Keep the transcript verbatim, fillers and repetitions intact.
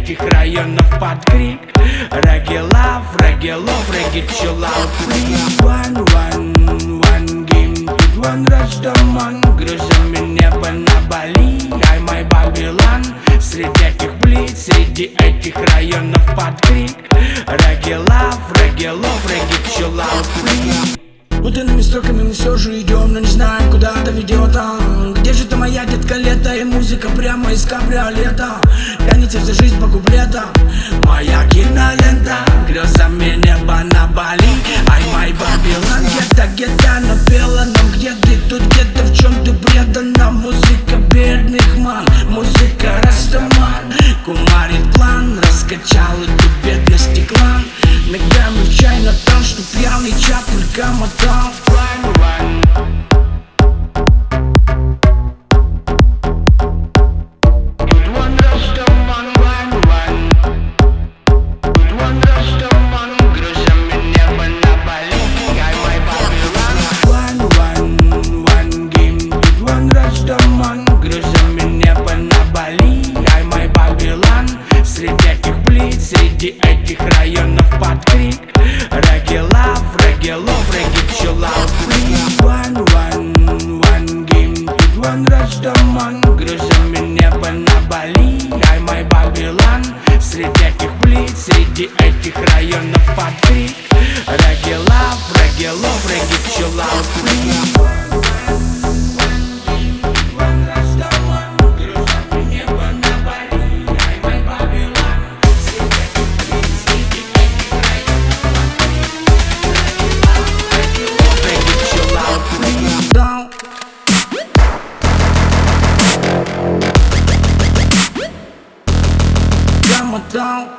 этих районов под крик. Reggae love, reggae love, reggae chill out, please. One, one, one game, тут one Растаман. Грузами небо на Бали, ай май Babylon. Среди этих плит, среди этих районов под крик. Reggae love, reggae love, reggae chill out, please. Утренними строками мы все же идем, но не знаем, куда это ведет. А где же ты, моя детка, лето? И музыка прямо из кабриолета. Гоните всю жизнь по куплетам. Моя кинолента, грезами небо на Бали, ай май Babylon. Где-то, где-то напела нам, где ты тут, где-то в чем ты предана. Музыка бедных ман, музыка Растаман. Кумарит план, раскачал эту бедности клан. Ногами в чай на там, что пьяный чат только мотал. One, one. Тут one Растаман, one, one. Тут one Растаман. Грузами небо на Бали, ай май Babylon. One, one, one game. Тут one Растаман. Грузами небо на Бали, ай май Babylon. Среди этих плит, среди этих районов под крик. Reggae love, reggae love, reggae chill out, please. One, one, one game, тут one Растаман. Грузами небо на Бали, ай май Babylon. Среди этих плит, среди этих районов под крик. Reggae love, reggae love, reggae chill out, please. Down.